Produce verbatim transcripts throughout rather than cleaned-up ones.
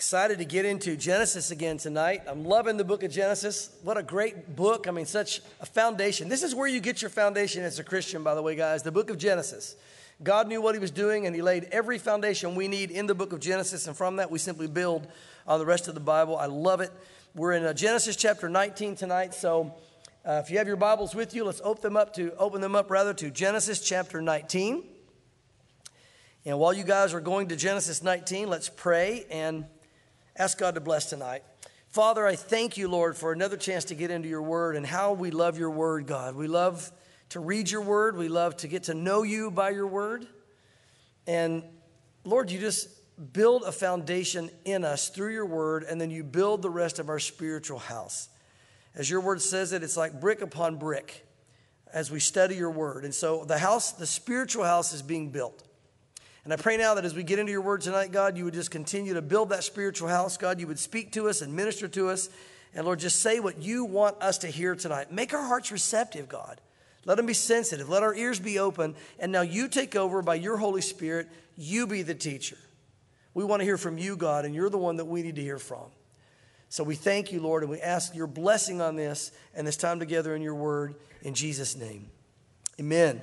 Excited to get into Genesis again tonight. I'm loving the book of Genesis. What a great book. I mean, such a foundation. This is where you get your foundation as a Christian, by the way, guys. The book of Genesis. God knew what he was doing, and he laid every foundation we need in the book of Genesis, and from that we simply build on the rest of the Bible. I love it. We're in uh, Genesis chapter nineteen tonight, so uh, if you have your Bibles with you, let's open them up to open them up rather to Genesis chapter nineteen. And while you guys are going to Genesis nineteen, let's pray and ask God to bless tonight. Father, I thank you, Lord, for another chance to get into your word and how we love your word, God. We love to read your word. We love to get to know you by your word. And Lord, you just build a foundation in us through your word, and then you build the rest of our spiritual house. As your word says it, it's like brick upon brick as we study your word. And so the house, the spiritual house is being built. And I pray now that as we get into your word tonight, God, you would just continue to build that spiritual house. God, you would speak to us and minister to us. And Lord, just say what you want us to hear tonight. Make our hearts receptive, God. Let them be sensitive. Let our ears be open. And now you take over by your Holy Spirit. You be the teacher. We want to hear from you, God, and you're the one that we need to hear from. So we thank you, Lord, and we ask your blessing on this and this time together in your word in Jesus' name. Amen.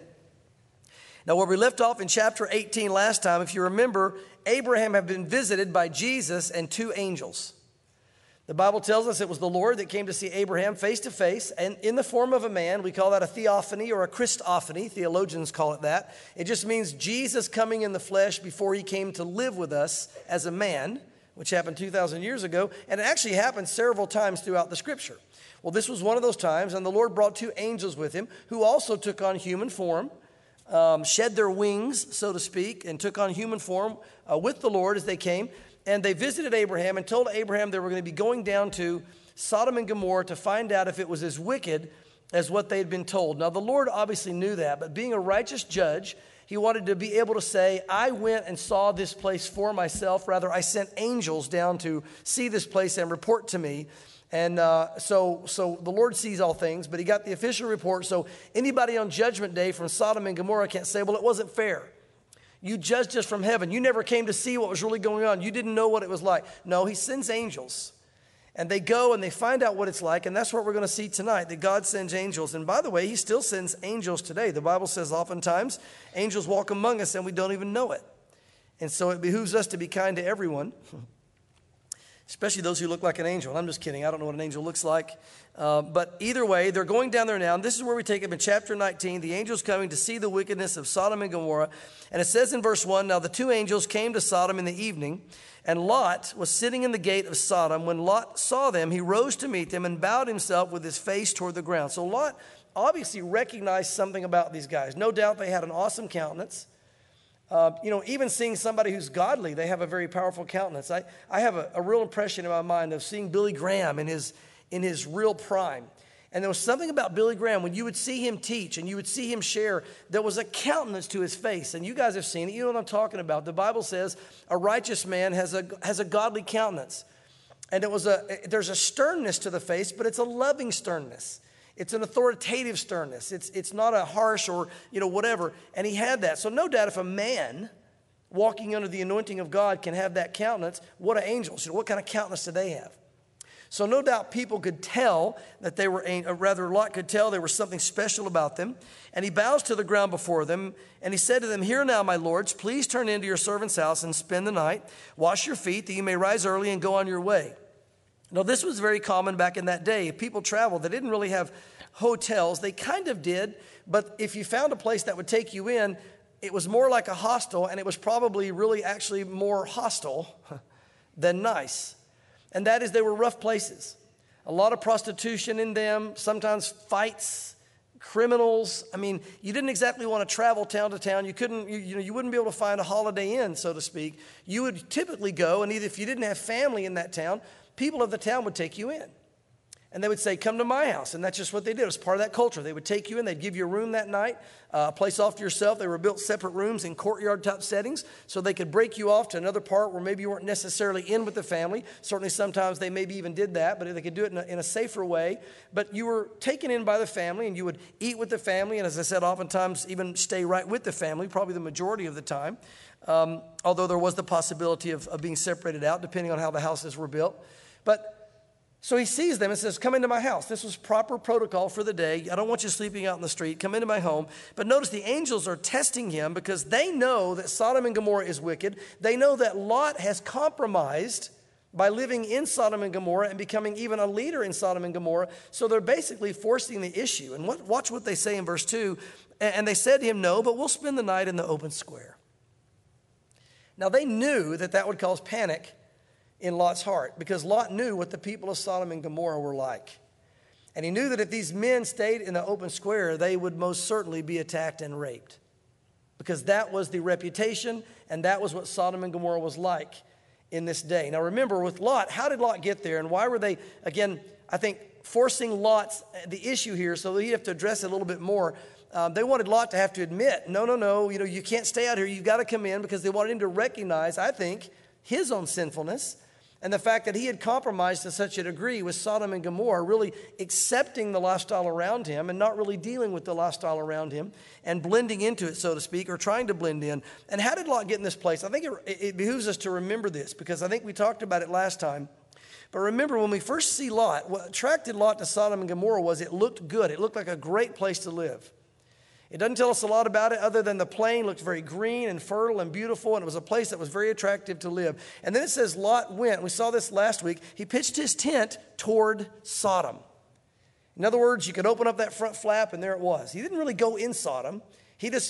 Now, where we left off in chapter eighteen last time, if you remember, Abraham had been visited by Jesus and two angels. The Bible tells us it was the Lord that came to see Abraham face to face and in the form of a man. We call that a theophany or a Christophany. Theologians call it that. It just means Jesus coming in the flesh before he came to live with us as a man, which happened two thousand years ago. And it actually happened several times throughout the scripture. Well, this was one of those times, and the Lord brought two angels with him who also took on human form. Um, shed their wings, so to speak, and took on human form uh, with the Lord as they came. And they visited Abraham and told Abraham they were going to be going down to Sodom and Gomorrah to find out if it was as wicked as what they had been told. Now, the Lord obviously knew that, but being a righteous judge, he wanted to be able to say, I went and saw this place for myself. Rather, I sent angels down to see this place and report to me. And uh, so so the Lord sees all things, but he got the official report. So anybody on Judgment Day from Sodom and Gomorrah can't say, well, it wasn't fair. You judged us from heaven. You never came to see what was really going on. You didn't know what it was like. No, he sends angels. And they go and they find out what it's like. And that's what we're going to see tonight, that God sends angels. And by the way, he still sends angels today. The Bible says oftentimes angels walk among us and we don't even know it. And so it behooves us to be kind to everyone. Especially those who look like an angel. I'm just kidding. I don't know what an angel looks like. Uh, but either way, they're going down there now. And this is where we take up in chapter nineteen. The angels coming to see the wickedness of Sodom and Gomorrah. And it says in verse one, now the two angels came to Sodom in the evening. And Lot was sitting in the gate of Sodom. When Lot saw them, he rose to meet them and bowed himself with his face toward the ground. So Lot obviously recognized something about these guys. No doubt they had an awesome countenance. Uh, you know, even seeing somebody who's godly, they have a very powerful countenance. I, I have a, a real impression in my mind of seeing Billy Graham in his, in his real prime. And there was something about Billy Graham, when you would see him teach and you would see him share, there was a countenance to his face. And you guys have seen it. You know what I'm talking about. The Bible says a righteous man has a, has a godly countenance. And it was a, there's a sternness to the face, but it's a loving sternness. It's an authoritative sternness. It's it's not a harsh or, you know, whatever. And he had that. So no doubt if a man walking under the anointing of God can have that countenance, what are angels? You know, what kind of countenance do they have? So no doubt people could tell that they were, or rather Lot could tell there was something special about them. And he bows to the ground before them. And he said to them, hear now, my lords, please turn into your servant's house and spend the night. Wash your feet that you may rise early and go on your way. Now, this was very common back in that day. If people traveled, they didn't really have hotels. They kind of did, but if you found a place that would take you in, it was more like a hostel, and it was probably really actually more hostile than nice. And that is, they were rough places. A lot of prostitution in them, sometimes fights, criminals. I mean, you didn't exactly want to travel town to town. You couldn't, you, you know, you wouldn't be able to find a Holiday Inn, so to speak. You would typically go, and either if you didn't have family in that town, people of the town would take you in. And they would say, come to my house. And that's just what they did. It was part of that culture. They would take you in. They'd give you a room that night, uh, a place off to yourself. They were built separate rooms in courtyard-type settings so they could break you off to another part where maybe you weren't necessarily in with the family. Certainly sometimes they maybe even did that, but they could do it in a, in a safer way. But you were taken in by the family, and you would eat with the family. And as I said, oftentimes even stay right with the family, probably the majority of the time. um, although there was the possibility of, of being separated out, depending on how the houses were built. But so he sees them and says, come into my house. This was proper protocol for the day. I don't want you sleeping out in the street. Come into my home. But notice the angels are testing him because they know that Sodom and Gomorrah is wicked. They know that Lot has compromised by living in Sodom and Gomorrah and becoming even a leader in Sodom and Gomorrah. So they're basically forcing the issue. And what, watch what they say in verse two. And they said to him, no, but we'll spend the night in the open square. Now they knew that that would cause panic in Lot's heart, because Lot knew what the people of Sodom and Gomorrah were like. And he knew that if these men stayed in the open square, they would most certainly be attacked and raped, because that was the reputation and that was what Sodom and Gomorrah was like in this day. Now remember, with Lot, how did Lot get there, and why were they, again, I think, forcing Lot's, the issue here, so that he'd have to address it a little bit more. Um, they wanted Lot to have to admit, no, no, no, you know, you can't stay out here, you've got to come in, because they wanted him to recognize, I think, his own sinfulness, and the fact that he had compromised to such a degree with Sodom and Gomorrah, really accepting the lifestyle around him and not really dealing with the lifestyle around him and blending into it, so to speak, or trying to blend in. And how did Lot get in this place? I think it, it behooves us to remember this, because I think we talked about it last time. But remember, when we first see Lot, what attracted Lot to Sodom and Gomorrah was it looked good. It looked like a great place to live. It doesn't tell us a lot about it other than the plain looked very green and fertile and beautiful, and it was a place that was very attractive to live. And then it says Lot went, we saw this last week, he pitched his tent toward Sodom. In other words, you could open up that front flap and there it was. He didn't really go in Sodom. He just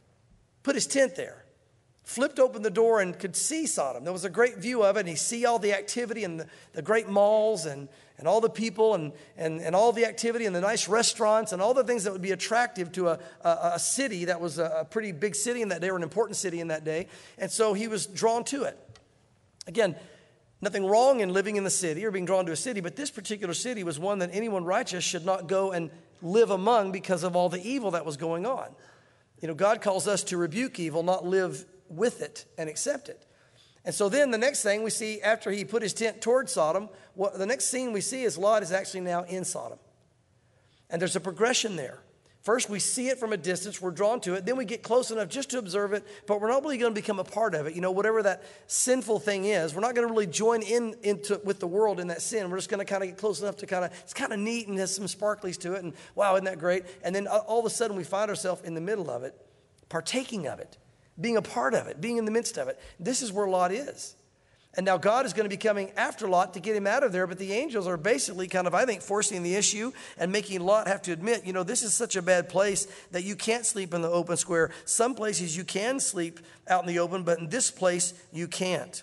put his tent there, flipped open the door and could see Sodom. There was a great view of it, and he see all the activity and the, the great malls and and all the people and, and, and all the activity and the nice restaurants and all the things that would be attractive to a, a, a city that was a, a pretty big city in that day, or an important city in that day. And so he was drawn to it. Again, nothing wrong in living in the city or being drawn to a city, but this particular city was one that anyone righteous should not go and live among because of all the evil that was going on. You know, God calls us to rebuke evil, not live with it and accept it. And so then the next thing we see after he put his tent toward Sodom, what, the next scene we see is Lot is actually now in Sodom. And there's a progression there. First, we see it from a distance. We're drawn to it. Then we get close enough just to observe it, but we're not really going to become a part of it. You know, whatever that sinful thing is, we're not going to really join in into with the world in that sin. We're just going to kind of get close enough to kind of, it's kind of neat and has some sparklies to it. And wow, isn't that great? And then all of a sudden we find ourselves in the middle of it, partaking of it, being a part of it, being in the midst of it. This is where Lot is. And now God is going to be coming after Lot to get him out of there, but the angels are basically kind of, I think, forcing the issue and making Lot have to admit, you know, this is such a bad place that you can't sleep in the open square. Some places you can sleep out in the open, but in this place you can't.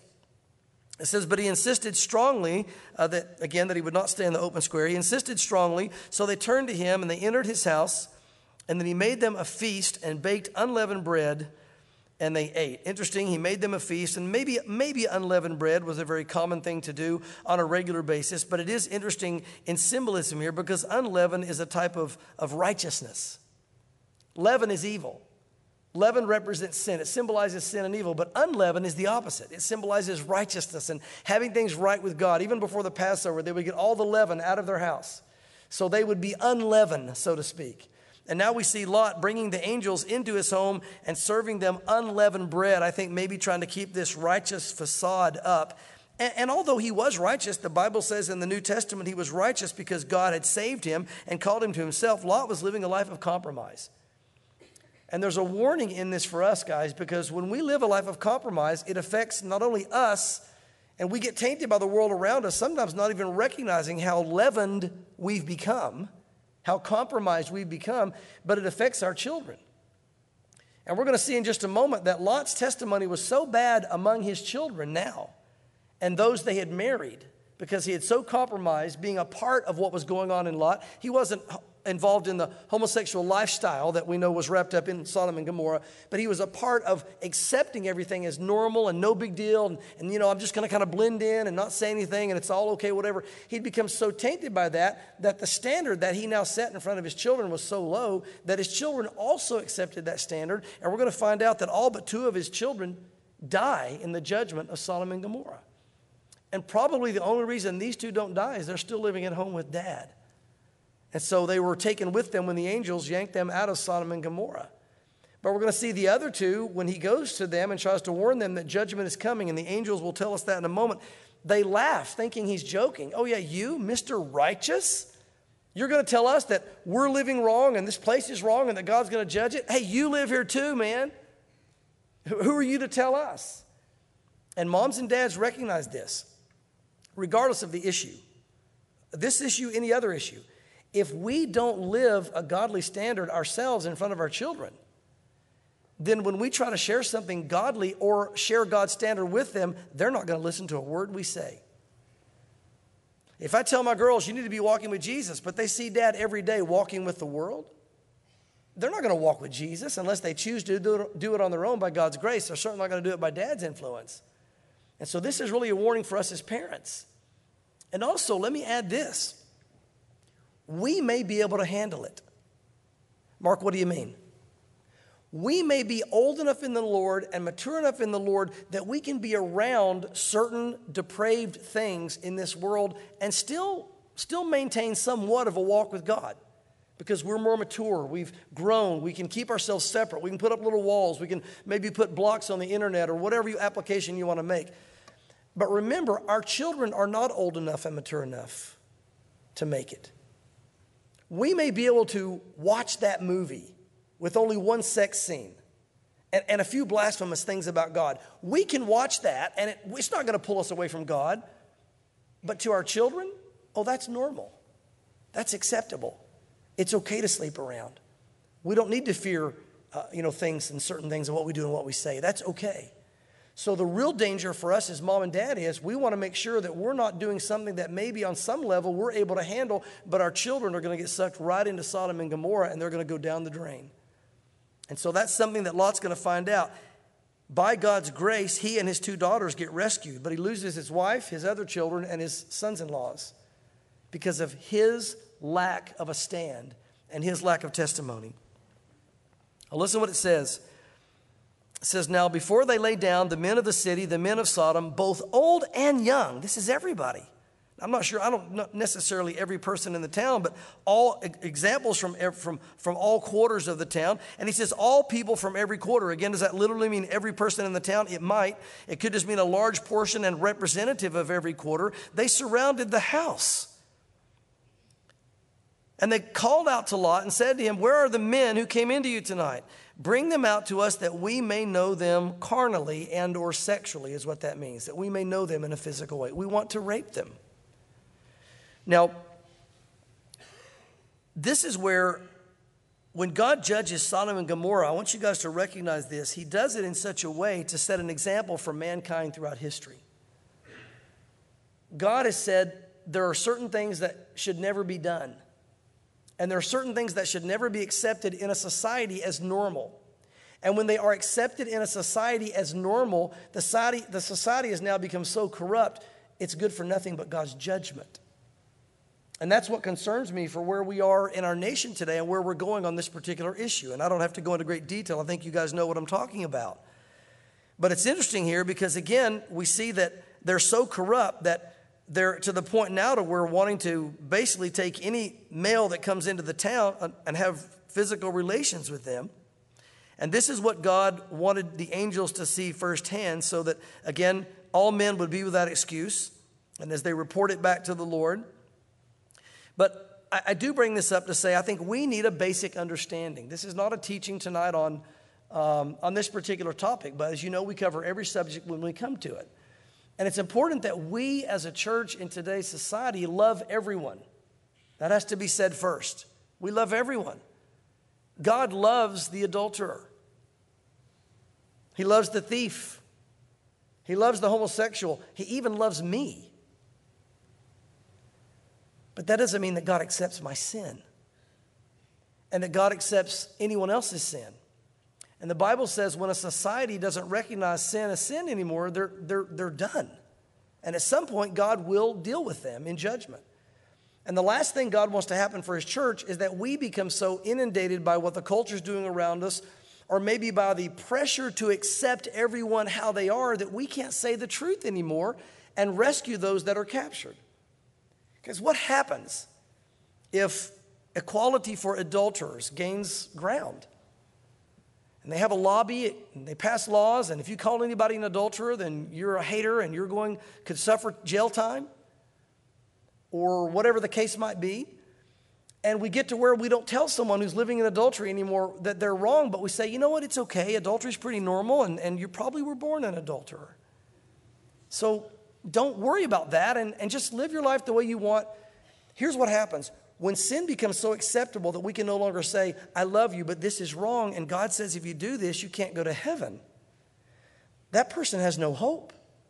It says, but he insisted strongly uh, that, again, that he would not stay in the open square. He insisted strongly, so they turned to him and they entered his house, and then he made them a feast and baked unleavened bread, and they ate. Interesting, he made them a feast, and maybe maybe unleavened bread was a very common thing to do on a regular basis, but it is interesting in symbolism here because unleavened is a type of, of righteousness. Leaven is evil. Leaven represents sin. It symbolizes sin and evil, but unleavened is the opposite. It symbolizes righteousness and having things right with God. Even before the Passover, they would get all the leaven out of their house, so they would be unleavened, so to speak. And now we see Lot bringing the angels into his home and serving them unleavened bread, I think maybe trying to keep this righteous facade up. And, and although he was righteous, the Bible says in the New Testament he was righteous because God had saved him and called him to himself. Lot was living a life of compromise. And there's a warning in this for us, guys, because when we live a life of compromise, it affects not only us, and we get tainted by the world around us, sometimes not even recognizing how leavened we've become, how compromised we've become, but it affects our children. And we're going to see in just a moment that Lot's testimony was so bad among his children now and those they had married, because he had so compromised being a part of what was going on in Lot. He wasn't involved in the homosexual lifestyle that we know was wrapped up in Sodom and Gomorrah, but he was a part of accepting everything as normal and no big deal, and, and you know, I'm just going to kind of blend in and not say anything, and it's all okay, whatever. He'd become so tainted by that, that the standard that he now set in front of his children was so low that his children also accepted that standard, and we're going to find out that all but two of his children die in the judgment of Sodom and Gomorrah. And probably the only reason these two don't die is they're still living at home with dad. And so they were taken with them when the angels yanked them out of Sodom and Gomorrah. But we're going to see the other two, when he goes to them and tries to warn them that judgment is coming, and the angels will tell us that in a moment, they laugh, thinking he's joking. Oh yeah, you, Mister Righteous? You're going to tell us that we're living wrong and this place is wrong and that God's going to judge it? Hey, you live here too, man. Who are you to tell us? And moms and dads recognize this, regardless of the issue. This issue, any other issue. If we don't live a godly standard ourselves in front of our children, then when we try to share something godly or share God's standard with them, they're not going to listen to a word we say. If I tell my girls, you need to be walking with Jesus, but they see dad every day walking with the world, they're not going to walk with Jesus unless they choose to do it on their own by God's grace. They're certainly not going to do it by dad's influence. And so this is really a warning for us as parents. And also, let me add this. We may be able to handle it. Mark, what do you mean? We may be old enough in the Lord and mature enough in the Lord that we can be around certain depraved things in this world and still, still maintain somewhat of a walk with God. Because we're more mature, we've grown, we can keep ourselves separate, we can put up little walls, we can maybe put blocks on the internet or whatever application you want to make. But remember, our children are not old enough and mature enough to make it. We may be able to watch that movie with only one sex scene and, and a few blasphemous things about God. We can watch that, and it, it's not going to pull us away from God. But to our children, oh, that's normal. That's acceptable. It's okay to sleep around. We don't need to fear, uh, you know, things and certain things and what we do and what we say. That's okay. So the real danger for us as mom and dad is we want to make sure that we're not doing something that maybe on some level we're able to handle, but our children are going to get sucked right into Sodom and Gomorrah and they're going to go down the drain. And so that's something that Lot's going to find out. By God's grace, he and his two daughters get rescued, but he loses his wife, his other children, and his sons-in-laws because of his lack of a stand and his lack of testimony. Now listen to what it says. It says, now before they lay down, the men of the city, the men of Sodom, both old and young, this is everybody. I'm not sure, I don't know necessarily every person in the town, but all examples from, from, from all quarters of the town. And he says all people from every quarter. Again, does that literally mean every person in the town? It might. It could just mean a large portion and representative of every quarter. They surrounded the house. And they called out to Lot and said to him, where are the men who came into you tonight? Bring them out to us that we may know them carnally and or sexually is what that means, that we may know them in a physical way. We want to rape them. Now, this is where when God judges Sodom and Gomorrah, I want you guys to recognize this. He does it in such a way to set an example for mankind throughout history. God has said there are certain things that should never be done. And there are certain things that should never be accepted in a society as normal. And when they are accepted in a society as normal, the society, the society has now become so corrupt, it's good for nothing but God's judgment. And that's what concerns me for where we are in our nation today and where we're going on this particular issue. And I don't have to go into great detail. I think you guys know what I'm talking about. But it's interesting here because, again, we see that they're so corrupt that they're to the point now to where wanting to basically take any male that comes into the town and have physical relations with them. And this is what God wanted the angels to see firsthand so that, again, all men would be without excuse. And as they report it back to the Lord. But I, I do bring this up to say I think we need a basic understanding. This is not a teaching tonight on, um, on this particular topic. But as you know, we cover every subject when we come to it. And it's important that we as a church in today's society love everyone. That has to be said first. We love everyone. God loves the adulterer. He loves the thief. He loves the homosexual. He even loves me. But that doesn't mean that God accepts my sin and that God accepts anyone else's sin. And the Bible says when a society doesn't recognize sin as sin anymore, they're, they're, they're done. And at some point, God will deal with them in judgment. And the last thing God wants to happen for his church is that we become so inundated by what the culture is doing around us, or maybe by the pressure to accept everyone how they are, that we can't say the truth anymore and rescue those that are captured. Because what happens if equality for adulterers gains ground? And they have a lobby, and they pass laws, and if you call anybody an adulterer, then you're a hater and you're going, could suffer jail time or whatever the case might be. And we get to where we don't tell someone who's living in adultery anymore that they're wrong, but we say, you know what, it's okay. Adultery is pretty normal, and, and you probably were born an adulterer. So don't worry about that, and, and just live your life the way you want. Here's what happens. When sin becomes so acceptable that we can no longer say, I love you, but this is wrong, and God says if you do this, you can't go to heaven, that person has no hope.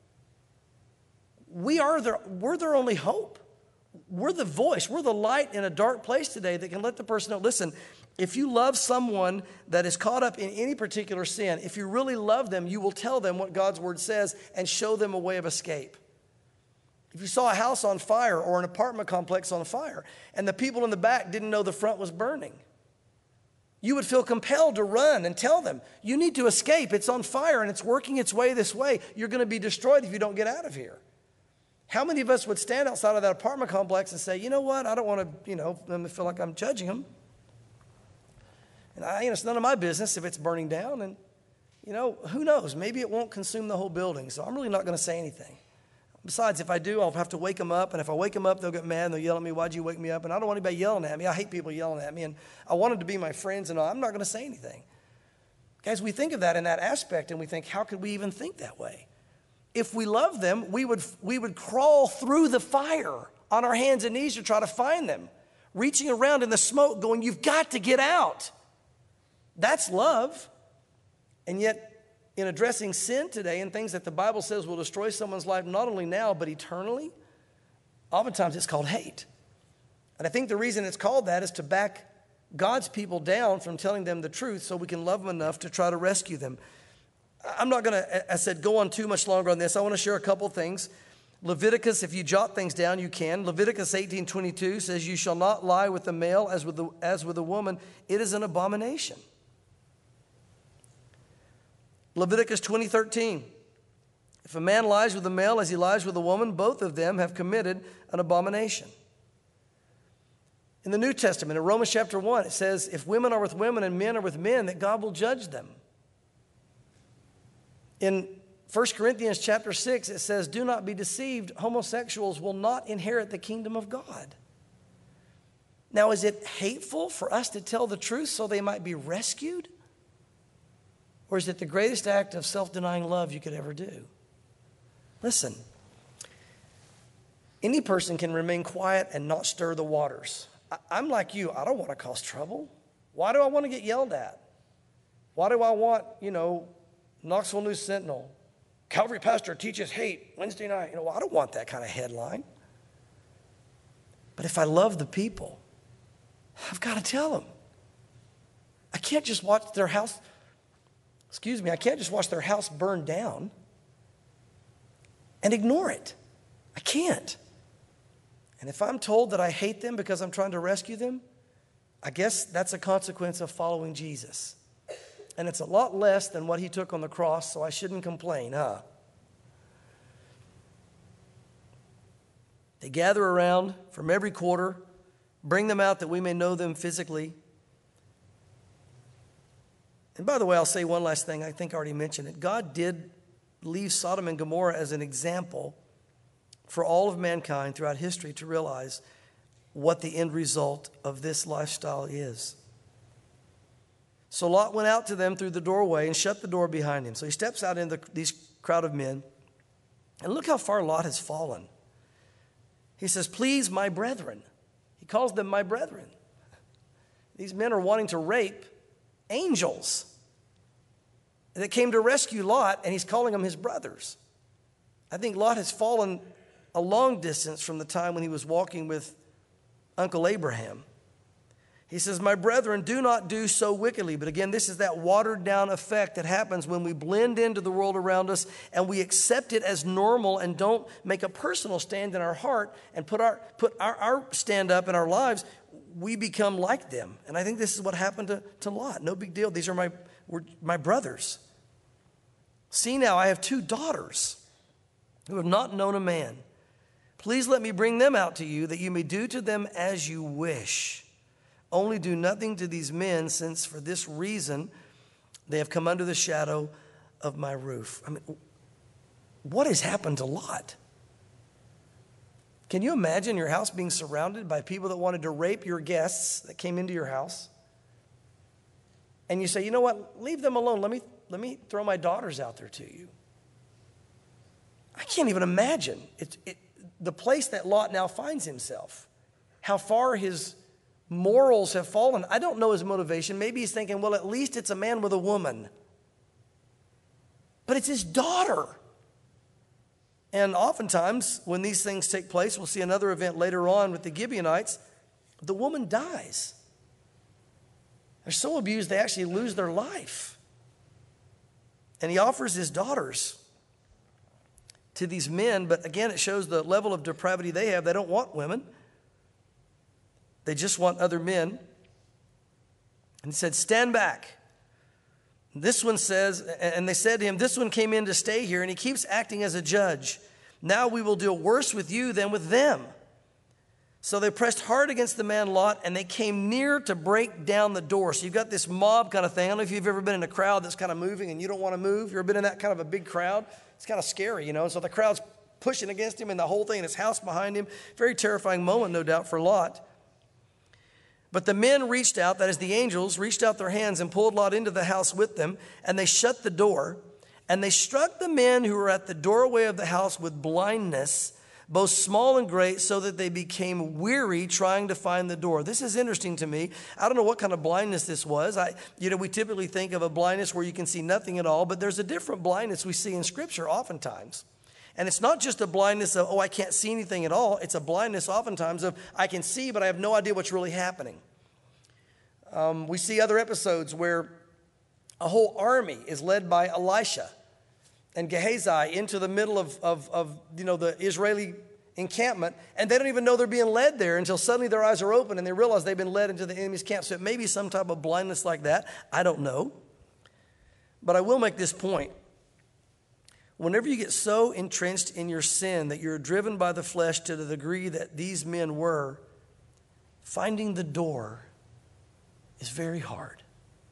We are their, we're their only hope. We're the voice. We're the light in a dark place today that can let the person know, listen, if you love someone that is caught up in any particular sin, if you really love them, you will tell them what God's word says and show them a way of escape. If you saw a house on fire or an apartment complex on fire and the people in the back didn't know the front was burning, you would feel compelled to run and tell them, you need to escape. It's on fire and it's working its way this way. You're going to be destroyed if you don't get out of here. How many of us would stand outside of that apartment complex and say, you know what, I don't want to, you know, them to feel like I'm judging them. And I, you know, it's none of my business if it's burning down. And, you know, who knows? Maybe it won't consume the whole building. So I'm really not going to say anything. Besides, if I do, I'll have to wake them up. And if I wake them up, they'll get mad and they'll yell at me, why'd you wake me up? And I don't want anybody yelling at me. I hate people yelling at me. And I wanted to be my friends, and all. I'm not going to say anything. Guys, we think of that in that aspect, and we think, how could we even think that way? If we love them, we would, we would crawl through the fire on our hands and knees to try to find them, reaching around in the smoke going, you've got to get out. That's love. And yet, in addressing sin today and things that the Bible says will destroy someone's life not only now but eternally, oftentimes it's called hate. And I think the reason it's called that is to back God's people down from telling them the truth so we can love them enough to try to rescue them. I'm not going to, I said, go on too much longer on this. I want to share a couple things. Leviticus, if you jot things down, you can. Leviticus eighteen twenty-two says, you shall not lie with the male as with the, as with a woman. It is an abomination. Leviticus twenty thirteen, if a man lies with a male as he lies with a woman, both of them have committed an abomination. In the New Testament, in Romans chapter one, it says, if women are with women and men are with men, that God will judge them. In First Corinthians chapter six, it says, do not be deceived. Homosexuals will not inherit the kingdom of God. Now, is it hateful for us to tell the truth so they might be rescued? Or is it the greatest act of self-denying love you could ever do? Listen, any person can remain quiet and not stir the waters. I, I'm like you. I don't want to cause trouble. Why do I want to get yelled at? Why do I want, you know, Knoxville News Sentinel, Calvary pastor teaches hate Wednesday night. You know, well, I don't want that kind of headline. But if I love the people, I've got to tell them. I can't just watch their house, excuse me, I can't just watch their house burn down and ignore it. I can't. And if I'm told that I hate them because I'm trying to rescue them, I guess that's a consequence of following Jesus. And it's a lot less than what he took on the cross, so I shouldn't complain, huh? They gather around from every quarter, bring them out that we may know them physically. And by the way, I'll say one last thing. I think I already mentioned it. God did leave Sodom and Gomorrah as an example for all of mankind throughout history to realize what the end result of this lifestyle is. So Lot went out to them through the doorway and shut the door behind him. So he steps out into the, these crowd of men. And look how far Lot has fallen. He says, please, my brethren. He calls them my brethren. These men are wanting to rape angels that came to rescue Lot, and he's calling them his brothers. I think Lot has fallen a long distance from the time when he was walking with Uncle Abraham. He says, my brethren, do not do so wickedly. But again, this is that watered down effect that happens when we blend into the world around us and we accept it as normal and don't make a personal stand in our heart and put our, put our, our stand up in our lives. We become like them. And I think this is what happened to, to Lot. No big deal. These are my, were my brothers. See now, I have two daughters who have not known a man. Please let me bring them out to you that you may do to them as you wish. Only do nothing to these men, since for this reason They have come under the shadow of my roof. I mean, what has happened to Lot? Can you imagine your house being surrounded by people that wanted to rape your guests that came into your house? And you say, you know what, leave them alone. Let me, let me throw my daughters out there to you. I can't even imagine it, it, the place that Lot now finds himself, how far his morals have fallen. I don't know his motivation. Maybe he's thinking, well, at least it's a man with a woman. But it's his daughter. And oftentimes, when these things take place, we'll see another event later on with the Gibeonites, the woman dies. They're so abused, they actually lose their life. And he offers his daughters to these men, but again, it shows the level of depravity they have. They don't want women. They just want other men. And he said, stand back. This one says, and they said to him, this one came in to stay here, and he keeps acting as a judge. Now we will deal worse with you than with them. So they pressed hard against the man Lot, and they came near to break down the door. So you've got this mob kind of thing. I don't know if you've ever been in a crowd that's kind of moving and you don't want to move. You've ever been in that kind of a big crowd? It's kind of scary, you know. So the crowd's pushing against him and the whole thing and his house behind him. Very terrifying moment, no doubt, for Lot. But the men reached out, that is the angels, reached out their hands and pulled Lot into the house with them, and they shut the door. And they struck the men who were at the doorway of the house with blindness, both small and great, so that they became weary trying to find the door. This is interesting to me. I don't know what kind of blindness this was. I, you know, we typically think of a blindness where you can see nothing at all, but there's a different blindness we see in Scripture oftentimes. And it's not just a blindness of, oh, I can't see anything at all. It's a blindness oftentimes of, I can see, but I have no idea what's really happening. Um, we see other episodes where a whole army is led by Elisha and Gehazi into the middle of, of, of you know, the Israeli encampment, and they don't even know they're being led there until suddenly their eyes are open and they realize they've been led into the enemy's camp. So it may be some type of blindness like that. I don't know. But I will make this point. Whenever you get so entrenched in your sin that you're driven by the flesh to the degree that these men were, finding the door is very hard.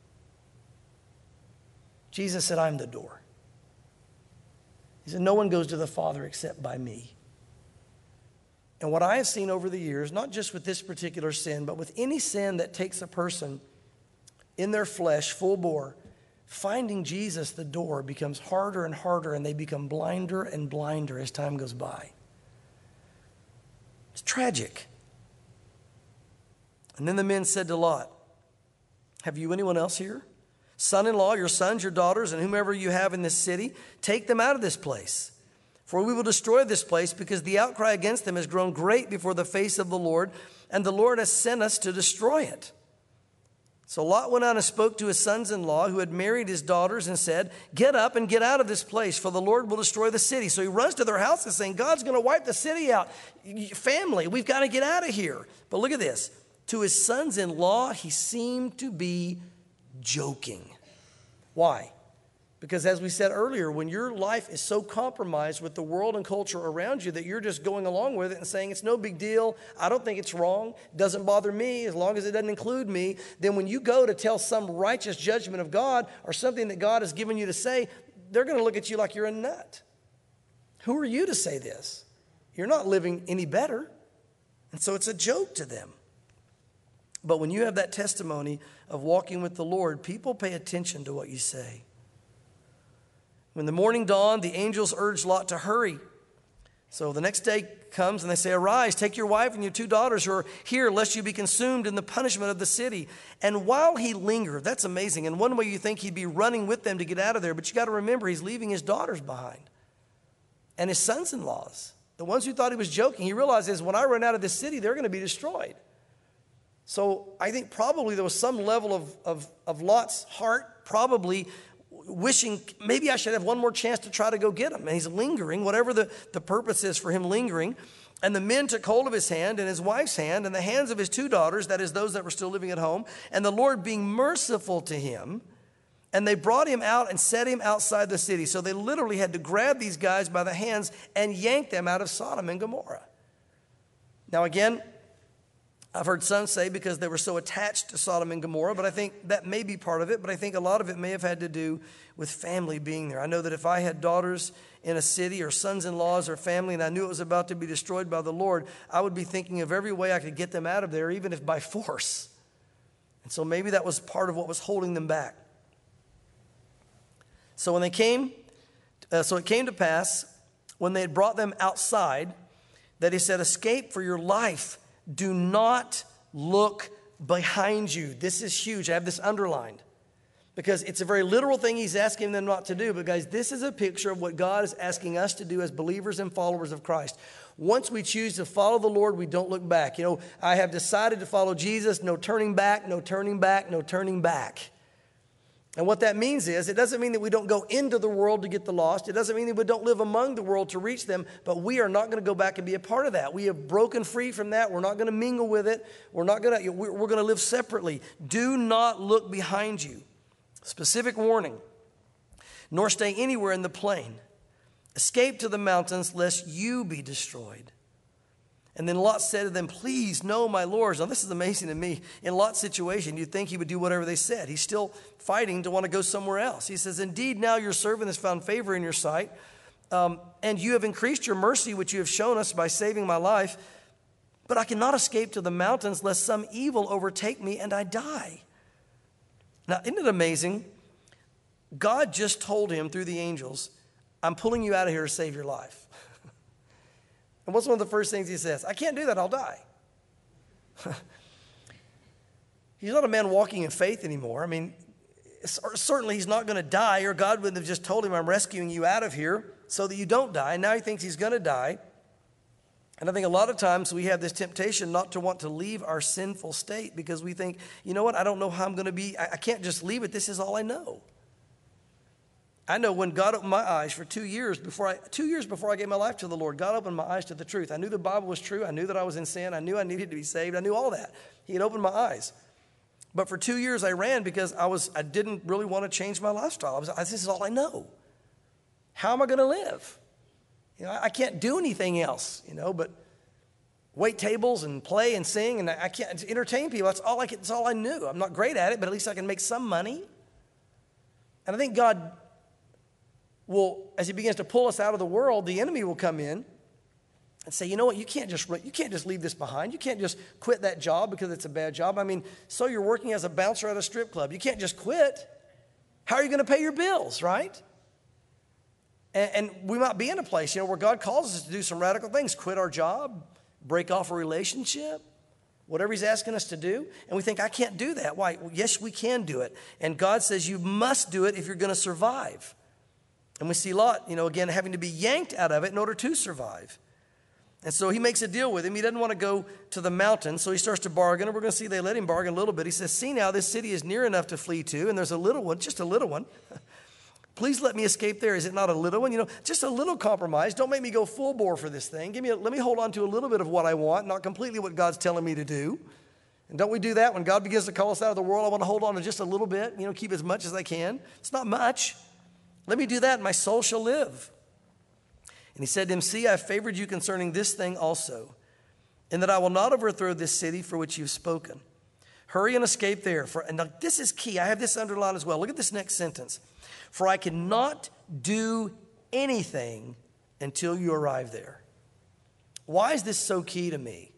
Jesus said, I'm the door. He said, no one goes to the Father except by me. And what I have seen over the years, not just with this particular sin, but with any sin that takes a person in their flesh full bore, finding Jesus, the door, becomes harder and harder, and they become blinder and blinder as time goes by. It's tragic. And then the men said to Lot, have you anyone else here? Son-in-law, your sons, your daughters, and whomever you have in this city, take them out of this place. For we will destroy this place, because the outcry against them has grown great before the face of the Lord, and the Lord has sent us to destroy it. So Lot went out and spoke to his sons-in-law who had married his daughters and said, get up and get out of this place, for the Lord will destroy the city. So he runs to their houses saying, God's going to wipe the city out. Family, we've got to get out of here. But look at this. To his sons-in-law, he seemed to be joking. Why? Because as we said earlier, when your life is so compromised with the world and culture around you that you're just going along with it and saying, it's no big deal, I don't think it's wrong, doesn't bother me as long as it doesn't include me, then when you go to tell some righteous judgment of God or something that God has given you to say, they're going to look at you like you're a nut. Who are you to say this? You're not living any better. And so it's a joke to them. But when you have that testimony of walking with the Lord, people pay attention to what you say. When the morning dawned, the angels urged Lot to hurry. So the next day comes and they say, arise, take your wife and your two daughters who are here, lest you be consumed in the punishment of the city. And while he lingered, that's amazing. In one way you think he'd be running with them to get out of there, but you got to remember he's leaving his daughters behind and his sons-in-laws. The ones who thought he was joking, he realizes when I run out of this city, they're going to be destroyed. So I think probably there was some level of, of, of Lot's heart, probably wishing maybe I should have one more chance to try to go get him. And he's lingering, whatever the, the purpose is for him lingering. And the men took hold of his hand and his wife's hand and the hands of his two daughters, that is those that were still living at home, and the Lord being merciful to him, and they brought him out and set him outside the city. So they literally had to grab these guys by the hands and yank them out of Sodom and Gomorrah. Now again, I've heard some say because they were so attached to Sodom and Gomorrah, but I think that may be part of it. But I think a lot of it may have had to do with family being there. I know that if I had daughters in a city or sons-in-laws or family and I knew it was about to be destroyed by the Lord, I would be thinking of every way I could get them out of there, even if by force. And so maybe that was part of what was holding them back. So when they came, uh, so it came to pass when they had brought them outside that he said, escape for your life. Do not look behind you. This is huge. I have this underlined because it's a very literal thing he's asking them not to do. But guys, this is a picture of what God is asking us to do as believers and followers of Christ. Once we choose to follow the Lord, we don't look back. You know, I have decided to follow Jesus. No turning back, no turning back, no turning back. And what that means is, it doesn't mean that we don't go into the world to get the lost. It doesn't mean that we don't live among the world to reach them, but we are not going to go back and be a part of that. We have broken free from that. We're not going to mingle with it. We're not going to, we're going to live separately. Do not look behind you. Specific warning. Nor stay anywhere in the plain. Escape to the mountains, lest you be destroyed. And then Lot said to them, please, no, my lords. Now, this is amazing to me. In Lot's situation, you'd think he would do whatever they said. He's still fighting to want to go somewhere else. He says, indeed, now your servant has found favor in your sight, um, and you have increased your mercy, which you have shown us by saving my life. But I cannot escape to the mountains, lest some evil overtake me and I die. Now, isn't it amazing? God just told him through the angels, I'm pulling you out of here to save your life. And what's one of the first things he says? I can't do that, I'll die. He's not a man walking in faith anymore. I mean, certainly he's not going to die, or God wouldn't have just told him, I'm rescuing you out of here so that you don't die. And now he thinks he's going to die. And I think a lot of times we have this temptation not to want to leave our sinful state because we think, you know what, I don't know how I'm going to be. I, I can't just leave it. This is all I know. I know when God opened my eyes for two years before I, two years before I gave my life to the Lord, God opened my eyes to the truth. I knew the Bible was true. I knew that I was in sin. I knew I needed to be saved. I knew all that. He had opened my eyes. But for two years I ran because I was I didn't really want to change my lifestyle. I was, this is all I know. How am I going to live? You know, I, I can't do anything else, you know, but wait tables and play and sing, and I, I can't entertain people. That's all I can, that's all I knew. I'm not great at it, but at least I can make some money. And I think God will, as he begins to pull us out of the world, the enemy will come in and say, you know what, you can't just you can't just leave this behind. You can't just quit that job because it's a bad job. I mean, so you're working as a bouncer at a strip club. You can't just quit. How are you going to pay your bills, right? And, and we might be in a place, you know, where God calls us to do some radical things. Quit our job, break off a relationship, whatever he's asking us to do. And we think, I can't do that. Why? Well, yes, we can do it. And God says you must do it if you're going to survive. And we see Lot, you know, again, having to be yanked out of it in order to survive. And so he makes a deal with him. He doesn't want to go to the mountain, so he starts to bargain. And we're going to see they let him bargain a little bit. He says, see now, this city is near enough to flee to, and there's a little one, just a little one. Please let me escape there. Is it not a little one? You know, just a little compromise. Don't make me go full bore for this thing. Give me a, let me hold on to a little bit of what I want, not completely what God's telling me to do. And don't we do that? When God begins to call us out of the world, I want to hold on to just a little bit, you know, keep as much as I can. It's not much. Let me do that, and my soul shall live. And he said to him, see, I have favored you concerning this thing also, in that I will not overthrow this city for which you've spoken. Hurry and escape there. For, and now this is key. I have this underlined as well. Look at this next sentence. For I cannot do anything until you arrive there. Why is this so key to me?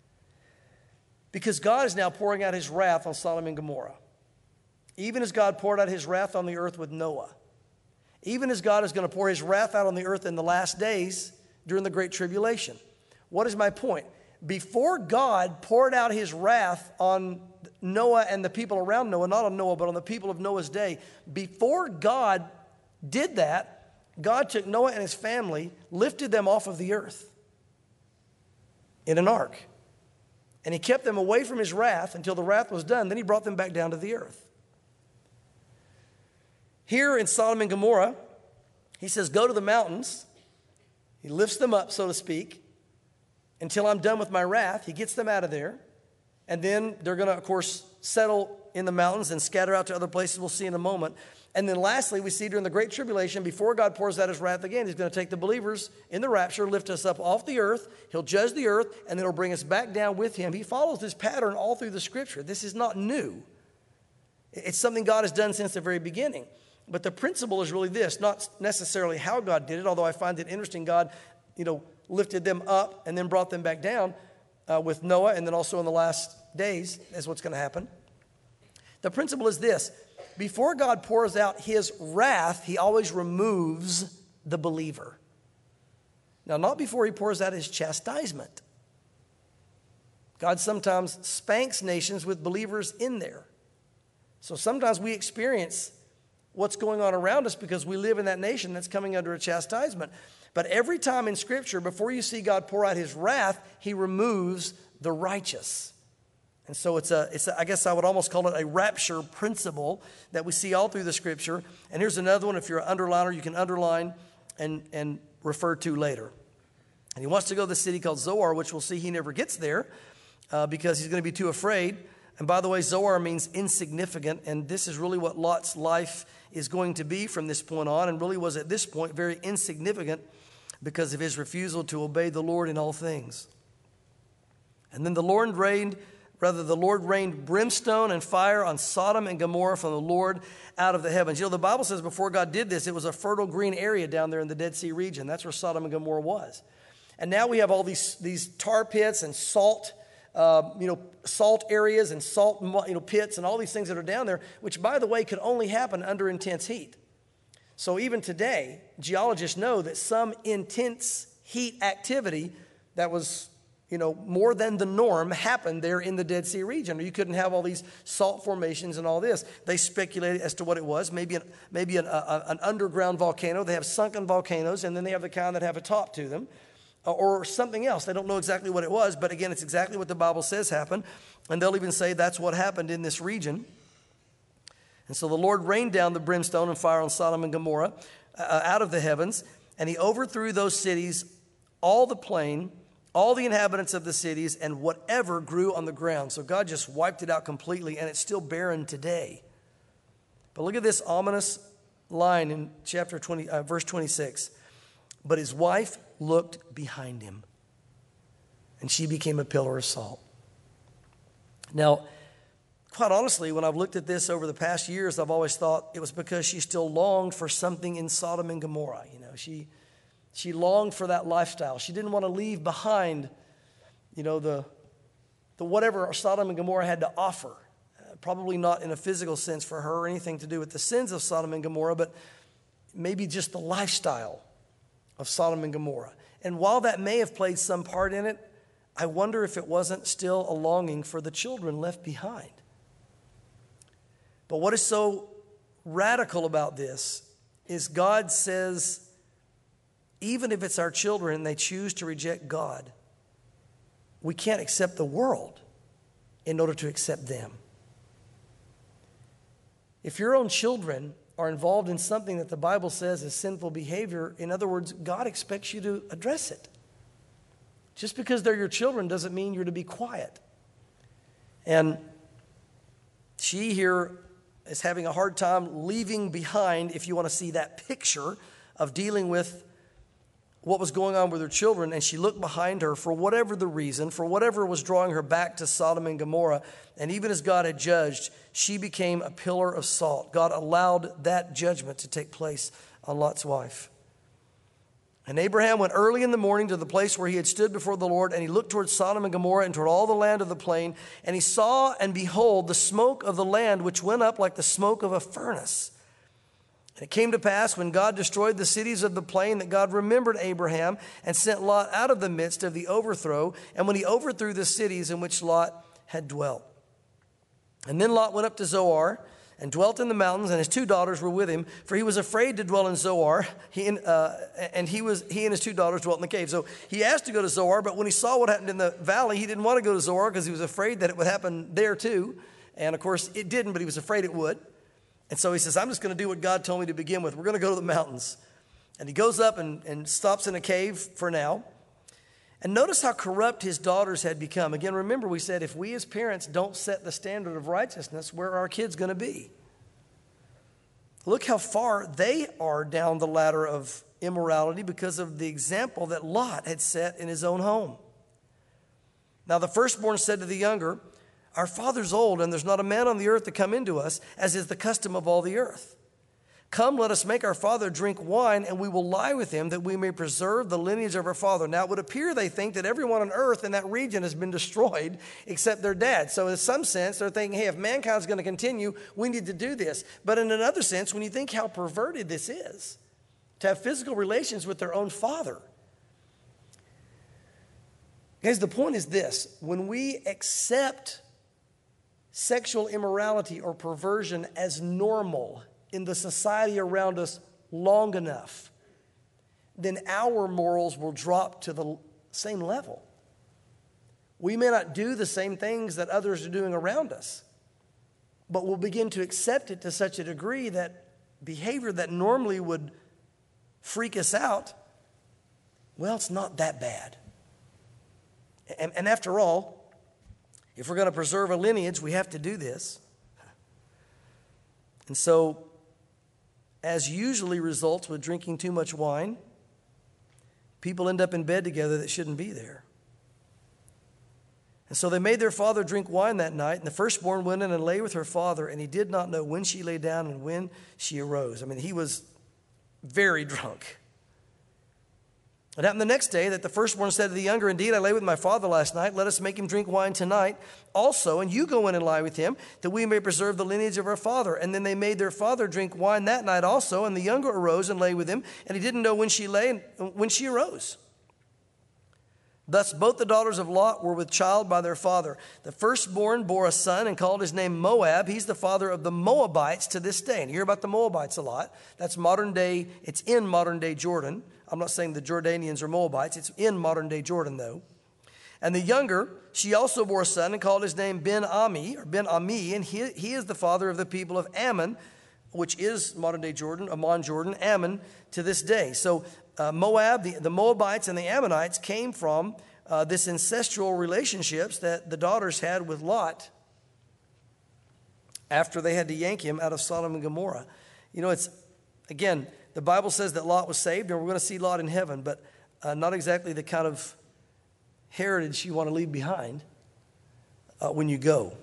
Because God is now pouring out his wrath on Sodom and Gomorrah. Even as God poured out his wrath on the earth with Noah. Even as God is going to pour his wrath out on the earth in the last days during the Great Tribulation. What is my point? Before God poured out his wrath on Noah and the people around Noah, not on Noah, but on the people of Noah's day, before God did that, God took Noah and his family, lifted them off of the earth in an ark. And he kept them away from his wrath until the wrath was done. Then he brought them back down to the earth. Here in Sodom and Gomorrah, he says, go to the mountains. He lifts them up, so to speak, until I'm done with my wrath. He gets them out of there. And then they're going to, of course, settle in the mountains and scatter out to other places. We'll see in a moment. And then lastly, we see during the Great Tribulation, before God pours out his wrath again, he's going to take the believers in the rapture, lift us up off the earth. He'll judge the earth, and then he'll bring us back down with him. He follows this pattern all through the Scripture. This is not new. It's something God has done since the very beginning. But the principle is really this, not necessarily how God did it, although I find it interesting God, you know, lifted them up and then brought them back down uh, with Noah, and then also in the last days is what's going to happen. The principle is this. Before God pours out his wrath, he always removes the believer. Now, not before he pours out his chastisement. God sometimes spanks nations with believers in there. So sometimes we experience what's going on around us because we live in that nation that's coming under a chastisement. But every time in Scripture, before you see God pour out his wrath, he removes the righteous. And so it's a, it's a, I guess I would almost call it a rapture principle that we see all through the Scripture. And here's another one. If you're an underliner, you can underline and, and refer to later. And he wants to go to the city called Zoar, which we'll see he never gets there uh, because he's going to be too afraid. And by the way, Zoar means insignificant. And this is really what Lot's life is going to be from this point on, and really was at this point very insignificant because of his refusal to obey the Lord in all things. And then the Lord reigned Rather, the Lord rained brimstone and fire on Sodom and Gomorrah from the Lord out of the heavens. You know, the Bible says before God did this, it was a fertile green area down there in the Dead Sea region. That's where Sodom and Gomorrah was. And now we have all these, these tar pits and salt, uh, you know, salt areas and salt, you know, pits and all these things that are down there, which, by the way, could only happen under intense heat. So even today, geologists know that some intense heat activity that was you know, more than the norm happened there in the Dead Sea region. Or you couldn't have all these salt formations and all this. They speculated as to what it was. Maybe an, maybe an, a, an underground volcano. They have sunken volcanoes, and then they have the kind that have a top to them. Or something else. They don't know exactly what it was, but again, it's exactly what the Bible says happened. And they'll even say that's what happened in this region. And so the Lord rained down the brimstone and fire on Sodom and Gomorrah uh, out of the heavens, and he overthrew those cities, all the plain, all the inhabitants of the cities, and whatever grew on the ground. So God just wiped it out completely, and it's still barren today. But look at this ominous line in chapter twenty, uh, verse twenty-six. But his wife looked behind him, and she became a pillar of salt. Now, quite honestly, when I've looked at this over the past years, I've always thought it was because she still longed for something in Sodom and Gomorrah. You know, she... She longed for that lifestyle. She didn't want to leave behind, you know, the, the whatever Sodom and Gomorrah had to offer. Uh, probably not in a physical sense for her or anything to do with the sins of Sodom and Gomorrah, but maybe just the lifestyle of Sodom and Gomorrah. And while that may have played some part in it, I wonder if it wasn't still a longing for the children left behind. But what is so radical about this is God says, even if it's our children and they choose to reject God, we can't accept the world in order to accept them. If your own children are involved in something that the Bible says is sinful behavior, in other words, God expects you to address it. Just because they're your children doesn't mean you're to be quiet. And she here is having a hard time leaving behind, if you want to see that picture of dealing with what was going on with her children, and she looked behind her for whatever the reason, for whatever was drawing her back to Sodom and Gomorrah. And even as God had judged, she became a pillar of salt. God allowed that judgment to take place on Lot's wife. And Abraham went early in the morning to the place where he had stood before the Lord, and he looked toward Sodom and Gomorrah and toward all the land of the plain. And he saw, and behold, the smoke of the land, which went up like the smoke of a furnace. And it came to pass, when God destroyed the cities of the plain, that God remembered Abraham and sent Lot out of the midst of the overthrow, and when he overthrew the cities in which Lot had dwelt. And then Lot went up to Zoar and dwelt in the mountains, and his two daughters were with him, for he was afraid to dwell in Zoar. He and, uh, and he was he and his two daughters dwelt in the cave. So he asked to go to Zoar, but when he saw what happened in the valley, he didn't want to go to Zoar because he was afraid that it would happen there too. And of course, it didn't, but he was afraid it would. And so he says, I'm just going to do what God told me to begin with. We're going to go to the mountains. And he goes up and, and stops in a cave for now. And notice how corrupt his daughters had become. Again, remember we said if we as parents don't set the standard of righteousness, where are our kids going to be? Look how far they are down the ladder of immorality because of the example that Lot had set in his own home. Now the firstborn said to the younger, our father's old, and there's not a man on the earth to come into us, as is the custom of all the earth. Come, let us make our father drink wine, and we will lie with him, that we may preserve the lineage of our father. Now, it would appear they think that everyone on earth in that region has been destroyed except their dad. So in some sense, they're thinking, hey, if mankind's going to continue, we need to do this. But in another sense, when you think how perverted this is, to have physical relations with their own father. Guys, the point is this. When we accept sexual immorality or perversion as normal in the society around us long enough, then our morals will drop to the same level. We may not do the same things that others are doing around us, but we'll begin to accept it to such a degree that behavior that normally would freak us out, well, it's not that bad. And, and after all, if we're going to preserve a lineage, we have to do this. And so, as usually results with drinking too much wine, people end up in bed together that shouldn't be there. And so they made their father drink wine that night, and the firstborn went in and lay with her father, and he did not know when she lay down and when she arose. I mean, he was very drunk. It happened the next day that the firstborn said to the younger, indeed, I lay with my father last night. Let us make him drink wine tonight also, and you go in and lie with him, that we may preserve the lineage of our father. And then they made their father drink wine that night also, and the younger arose and lay with him, and he didn't know when she lay and when she arose. Thus both the daughters of Lot were with child by their father. The firstborn bore a son and called his name Moab. He's the father of the Moabites to this day. And you hear about the Moabites a lot. That's modern day, it's in modern day Jordan. I'm not saying the Jordanians are Moabites. It's in modern day Jordan, though. And the younger, she also bore a son and called his name Ben-Ami, or Ben-Ami, and he, he is the father of the people of Ammon, which is modern day Jordan, Ammon, Jordan, Ammon, to this day. So uh, Moab, the, the Moabites and the Ammonites came from uh, this ancestral relationships that the daughters had with Lot after they had to yank him out of Sodom and Gomorrah. You know, it's, again, the Bible says that Lot was saved, and we're going to see Lot in heaven, but uh, not exactly the kind of heritage you want to leave behind uh, when you go.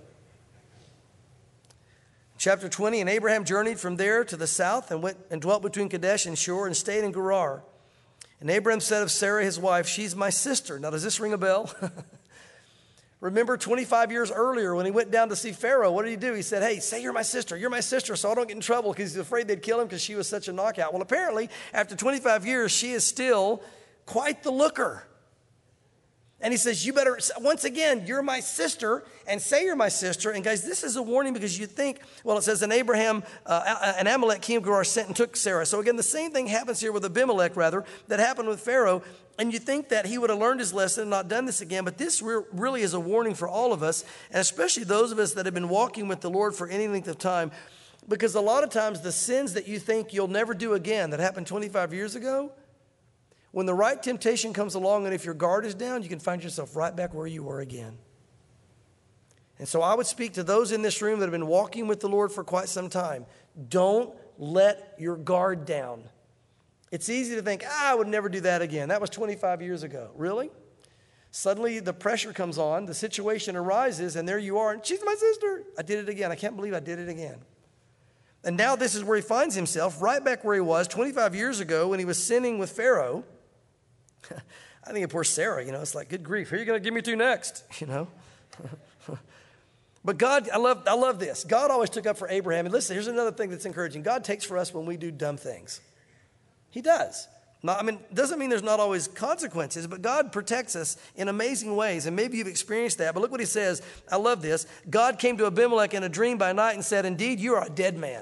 Chapter twenty, and Abraham journeyed from there to the south and went and dwelt between Kadesh and Shur and stayed in Gerar. And Abraham said of Sarah, his wife, she's my sister. Now, does this ring a bell? Remember twenty-five years earlier when he went down to see Pharaoh, what did he do? He said, hey, say you're my sister. You're my sister, so I don't get in trouble, because he's afraid they'd kill him because she was such a knockout. Well, apparently, after twenty-five years, she is still quite the looker. And he says, you better, once again, you're my sister, and say you're my sister. And guys, this is a warning, because you think, well, it says, and Abraham, uh, and Amalek came to Gerar, sent and took Sarah. So again, the same thing happens here with Abimelech, rather, that happened with Pharaoh. And you think that he would have learned his lesson and not done this again. But this re- really is a warning for all of us, and especially those of us that have been walking with the Lord for any length of time. Because a lot of times the sins that you think you'll never do again that happened twenty-five years ago, when the right temptation comes along, and if your guard is down, you can find yourself right back where you were again. And so I would speak to those in this room that have been walking with the Lord for quite some time. Don't let your guard down. It's easy to think, ah, I would never do that again. That was twenty-five years ago. Really? Suddenly the pressure comes on, the situation arises, and there you are. And she's my sister. I did it again. I can't believe I did it again. And now this is where he finds himself, right back where he was twenty-five years ago when he was sinning with Pharaoh. I think of poor Sarah, you know, it's like, good grief, who are you going to give me to next, you know? But God, I love, I love this. God always took up for Abraham. And listen, here's another thing that's encouraging. God takes for us when we do dumb things. He does. Not, I mean, doesn't mean there's not always consequences, but God protects us in amazing ways. And maybe you've experienced that. But look what he says. I love this. God came to Abimelech in a dream by night and said, indeed, you are a dead man.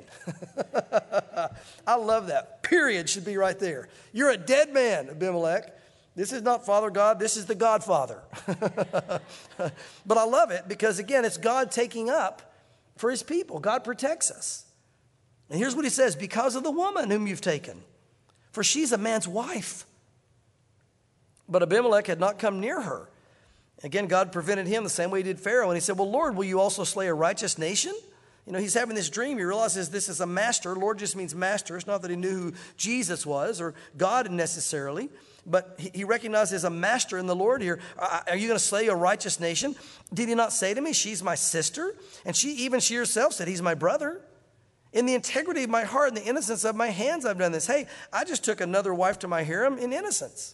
I love that. Period should be right there. You're a dead man, Abimelech. This is not Father God. This is the Godfather. But I love it because, again, it's God taking up for his people. God protects us. And here's what he says. Because of the woman whom you've taken. For she's a man's wife. But Abimelech had not come near her. Again, God prevented him the same way he did Pharaoh. And he said, well, Lord, will you also slay a righteous nation? You know, he's having this dream. He realizes this is a master. Lord just means master. It's not that he knew who Jesus was or God necessarily, but he recognizes a master in the Lord here. Are you going to slay a righteous nation? Did he not say to me, she's my sister? And she, even she herself said, he's my brother. In the integrity of my heart and the innocence of my hands, I've done this. Hey, I just took another wife to my harem in innocence.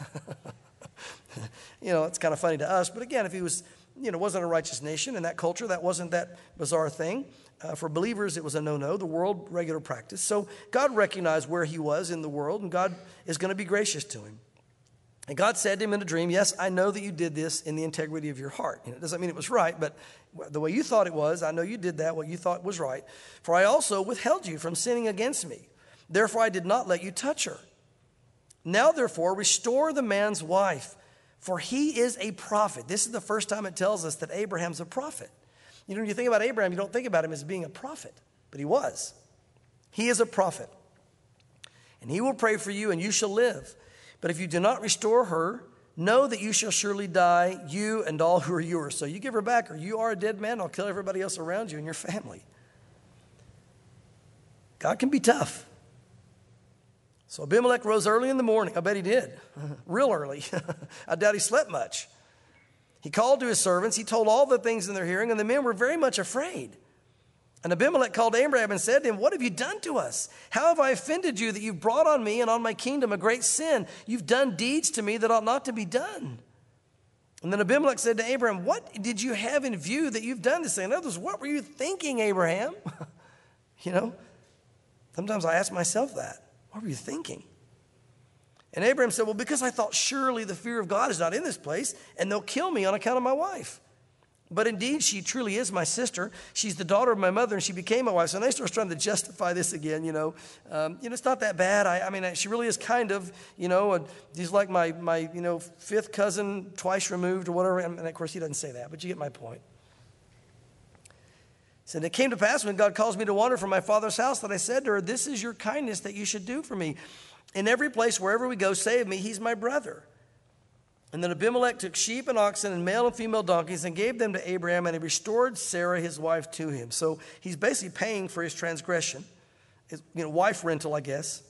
You know, it's kind of funny to us, but again, if he was, you know, wasn't a righteous nation in that culture, that wasn't that bizarre thing. Uh, for believers, it was a no-no, the world, regular practice. So God recognized where he was in the world, and God is going to be gracious to him. And God said to him in a dream, yes, I know that you did this in the integrity of your heart. And it doesn't mean it was right, but the way you thought it was, I know you did that, what you thought was right. For I also withheld you from sinning against me. Therefore, I did not let you touch her. Now, therefore, restore the man's wife, for he is a prophet. This is the first time it tells us that Abraham's a prophet. You know, when you think about Abraham, you don't think about him as being a prophet, but he was. He is a prophet. And he will pray for you, and you shall live. But if you do not restore her, know that you shall surely die, you and all who are yours. So you give her back, or you are a dead man. I'll kill everybody else around you and your family. God can be tough. So Abimelech rose early in the morning. I bet he did. Real early. I doubt he slept much. He called to his servants. He told all the things in their hearing, and the men were very much afraid. And Abimelech called Abraham and said to him, what have you done to us? How have I offended you that you've brought on me and on my kingdom a great sin? You've done deeds to me that ought not to be done. And then Abimelech said to Abraham, what did you have in view that you've done this thing? In other words, what were you thinking, Abraham? You know, sometimes I ask myself that. What were you thinking? And Abraham said, well, because I thought surely the fear of God is not in this place, and they'll kill me on account of my wife. But indeed, she truly is my sister. She's the daughter of my mother, and she became my wife. So they starts trying to justify this again, you know. Um, you know, it's not that bad. I, I mean, she really is kind of, you know, and he's like my, my, you know, fifth cousin twice removed or whatever. And, and of course, he doesn't say that, but you get my point. So it came to pass when God caused me to wander from my father's house that I said to her, this is your kindness that you should do for me. In every place, wherever we go, say of me, he's my brother. And then Abimelech took sheep and oxen and male and female donkeys and gave them to Abraham, and he restored Sarah, his wife, to him. So he's basically paying for his transgression. His, you know, wife rental, I guess.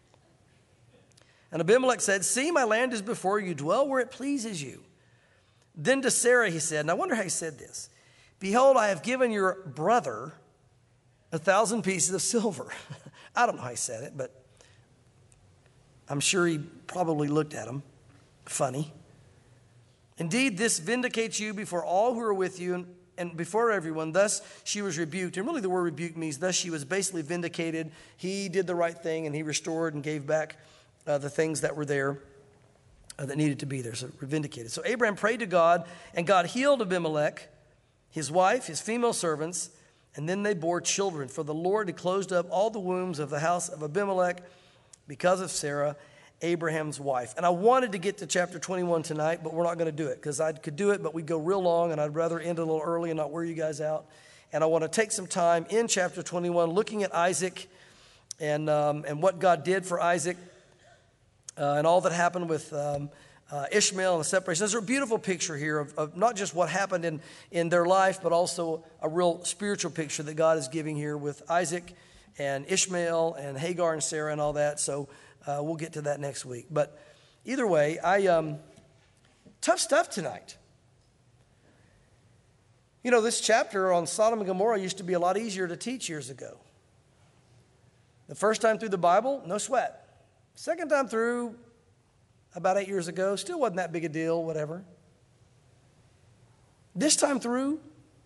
And Abimelech said, see, my land is before you. Dwell where it pleases you. Then to Sarah he said, and I wonder how he said this. Behold, I have given your brother a thousand pieces of silver. I don't know how he said it, but I'm sure he probably looked at him. Funny. Indeed, this vindicates you before all who are with you and, and before everyone. Thus she was rebuked. And really the word rebuke means thus she was basically vindicated. He did the right thing, and he restored and gave back uh, the things that were there uh, that needed to be there. So vindicated. So Abraham prayed to God, and God healed Abimelech, his wife, his female servants, and then they bore children. For the Lord had closed up all the wombs of the house of Abimelech because of Sarah, Abraham's wife. And I wanted to get to chapter twenty-one tonight, but we're not going to do it because I could do it, but we'd go real long, and I'd rather end a little early and not wear you guys out. And I want to take some time in chapter twenty-one looking at Isaac and, um, and what God did for Isaac uh, and all that happened with um, uh, Ishmael and the separation. There's a beautiful picture here of, of not just what happened in, in their life, but also a real spiritual picture that God is giving here with Isaac and Ishmael and Hagar and Sarah and all that. So uh, we'll get to that next week. But either way, I um, tough stuff tonight. You know, this chapter on Sodom and Gomorrah used to be a lot easier to teach years ago. The first time through the Bible, no sweat. Second time through, about eight years ago, still wasn't that big a deal, whatever. This time through,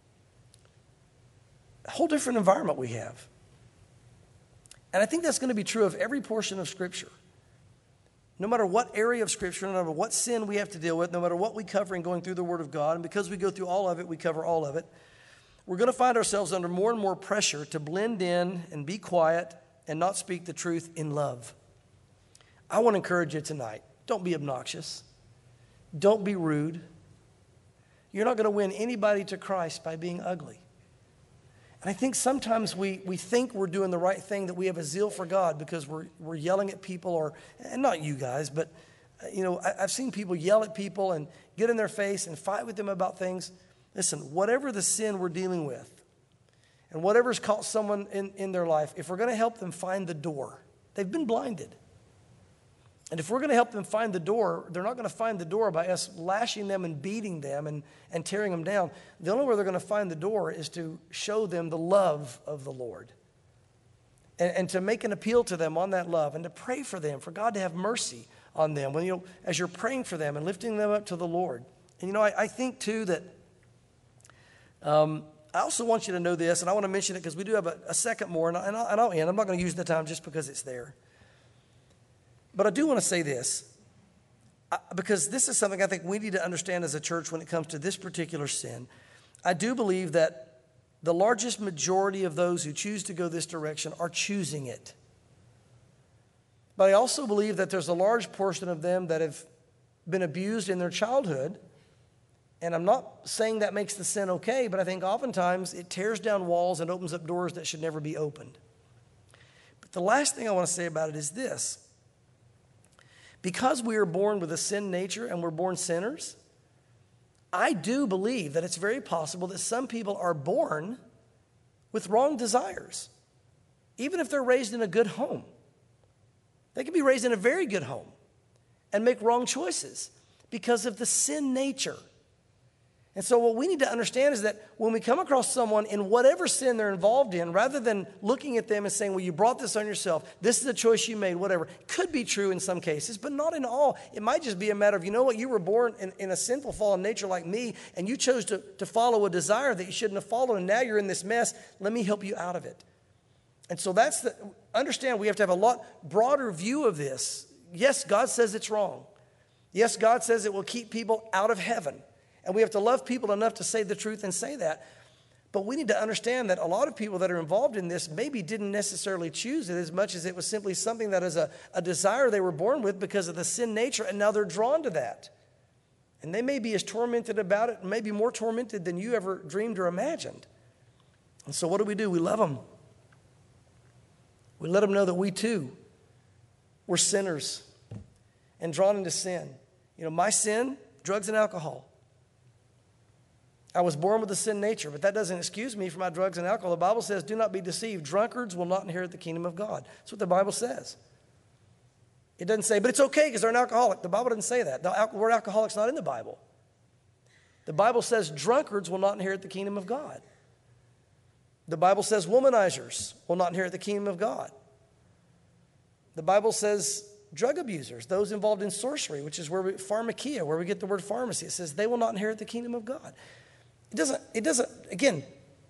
a whole different environment we have. And I think that's going to be true of every portion of Scripture. No matter what area of Scripture, no matter what sin we have to deal with, no matter what we cover in going through the Word of God, and because we go through all of it, we cover all of it, we're going to find ourselves under more and more pressure to blend in and be quiet and not speak the truth in love. I want to encourage you tonight. Don't be obnoxious. Don't be rude. You're not going to win anybody to Christ by being ugly. And I think sometimes we, we think we're doing the right thing, that we have a zeal for God because we're, we're yelling at people, or, and not you guys, but You know, I, I've seen people yell at people and get in their face and fight with them about things. Listen, whatever the sin we're dealing with and whatever's caught someone in, in their life, if we're going to help them find the door, they've been blinded. And if we're going to help them find the door, they're not going to find the door by us lashing them and beating them and, and tearing them down. The only way they're going to find the door is to show them the love of the Lord. And, and to make an appeal to them on that love and to pray for them, for God to have mercy on them. When, you know, as you're praying for them and lifting them up to the Lord. And you know, I, I think too that um, I also want you to know this, and I want to mention it because we do have a, a second more, and, I, and, I'll, and I'll end. I'm not going to use the time just because it's there. But I do want to say this, because this is something I think we need to understand as a church when it comes to this particular sin. I do believe that the largest majority of those who choose to go this direction are choosing it. But I also believe that there's a large portion of them that have been abused in their childhood. And I'm not saying that makes the sin okay, but I think oftentimes it tears down walls and opens up doors that should never be opened. But the last thing I want to say about it is this. Because we are born with a sin nature and we're born sinners, I do believe that it's very possible that some people are born with wrong desires, even if they're raised in a good home. They can be raised in a very good home and make wrong choices because of the sin nature. And so what we need to understand is that when we come across someone in whatever sin they're involved in, rather than looking at them and saying, well, you brought this on yourself, this is a choice you made, whatever. It could be true in some cases, but not in all. It might just be a matter of, you know what, you were born in, in a sinful fallen nature like me, and you chose to, to follow a desire that you shouldn't have followed, and now you're in this mess. Let me help you out of it. And so that's the, understand we have to have a lot broader view of this. Yes, God says it's wrong. Yes, God says it will keep people out of heaven. And we have to love people enough to say the truth and say that. But we need to understand that a lot of people that are involved in this maybe didn't necessarily choose it as much as it was simply something that is a, a desire they were born with because of the sin nature, and now they're drawn to that. And they may be as tormented about it, maybe more tormented than you ever dreamed or imagined. And so what do we do? We love them. We let them know that we too were sinners and drawn into sin. You know, my sin, drugs and alcohol. I was born with a sin nature, but that doesn't excuse me for my drugs and alcohol. The Bible says, do not be deceived. Drunkards will not inherit the kingdom of God. That's what the Bible says. It doesn't say, but it's okay because they're an alcoholic. The Bible doesn't say that. The word alcoholic's not in the Bible. The Bible says drunkards will not inherit the kingdom of God. The Bible says womanizers will not inherit the kingdom of God. The Bible says drug abusers, those involved in sorcery, which is where we, pharmakia, where we get the word pharmacy, it says they will not inherit the kingdom of God. It doesn't, it doesn't, again,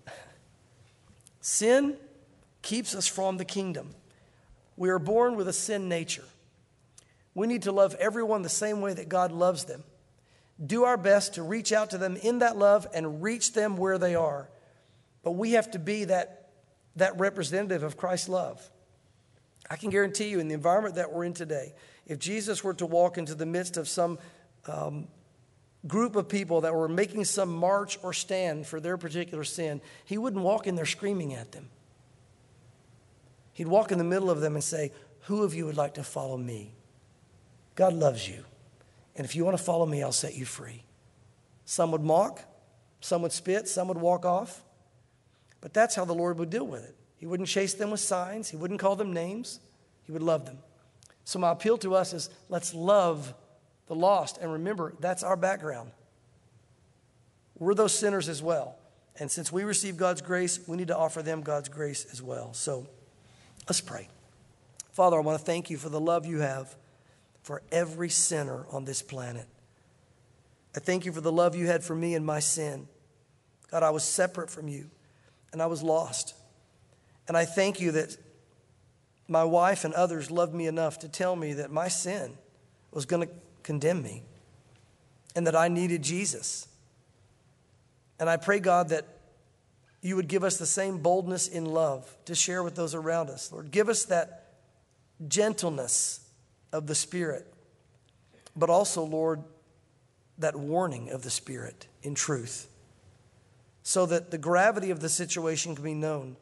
sin keeps us from the kingdom. We are born with a sin nature. We need to love everyone the same way that God loves them. Do our best to reach out to them in that love and reach them where they are. But we have to be that, that representative of Christ's love. I can guarantee you in the environment that we're in today, if Jesus were to walk into the midst of some um, group of people that were making some march or stand for their particular sin, he wouldn't walk in there screaming at them. He'd walk in the middle of them and say, who of you would like to follow me? God loves you. And if you want to follow me, I'll set you free. Some would mock, some would spit, some would walk off. But that's how the Lord would deal with it. He wouldn't chase them with signs. He wouldn't call them names. He would love them. So my appeal to us is let's love the lost. And remember, that's our background. We're those sinners as well. And since we receive God's grace, we need to offer them God's grace as well. So let's pray. Father, I want to thank you for the love you have for every sinner on this planet. I thank you for the love you had for me and my sin. God, I was separate from you and I was lost. And I thank you that my wife and others loved me enough to tell me that my sin was going to condemn me and that I needed Jesus. And I pray, God, that you would give us the same boldness in love to share with those around us. Lord, give us that gentleness of the Spirit, but also, Lord, that warning of the Spirit in truth, so that the gravity of the situation can be known,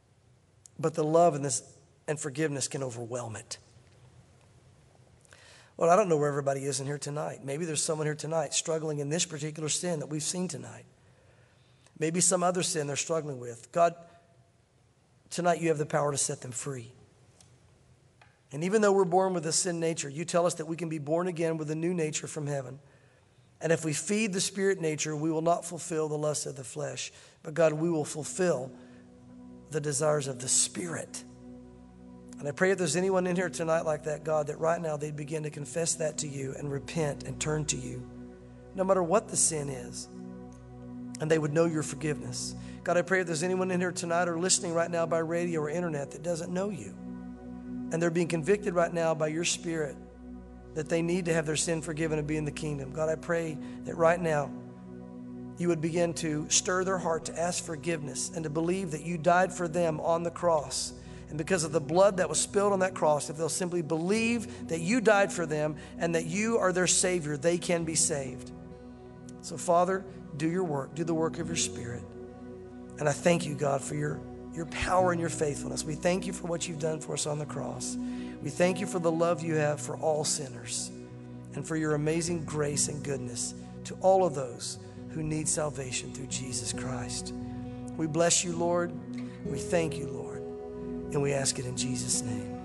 but the love and, this, and forgiveness can overwhelm it. Lord, I don't know where everybody is in here tonight. Maybe there's someone here tonight struggling in this particular sin that we've seen tonight. Maybe some other sin they're struggling with. God, tonight you have the power to set them free. And even though we're born with a sin nature, you tell us that we can be born again with a new nature from heaven. And if we feed the spirit nature, we will not fulfill the lust of the flesh. But God, we will fulfill the desires of the spirit. And I pray if there's anyone in here tonight like that, God, that right now they'd begin to confess that to you and repent and turn to you, no matter what the sin is. And they would know your forgiveness. God, I pray if there's anyone in here tonight or listening right now by radio or internet that doesn't know you, and they're being convicted right now by your spirit that they need to have their sin forgiven and be in the kingdom. God, I pray that right now you would begin to stir their heart to ask forgiveness and to believe that you died for them on the cross. And because of the blood that was spilled on that cross, if they'll simply believe that you died for them and that you are their Savior, they can be saved. So, Father, do your work. Do the work of your Spirit. And I thank you, God, for your your power and your faithfulness. We thank you for what you've done for us on the cross. We thank you for the love you have for all sinners and for your amazing grace and goodness to all of those who need salvation through Jesus Christ. We bless you, Lord. We thank you, Lord. And we ask it in Jesus' name.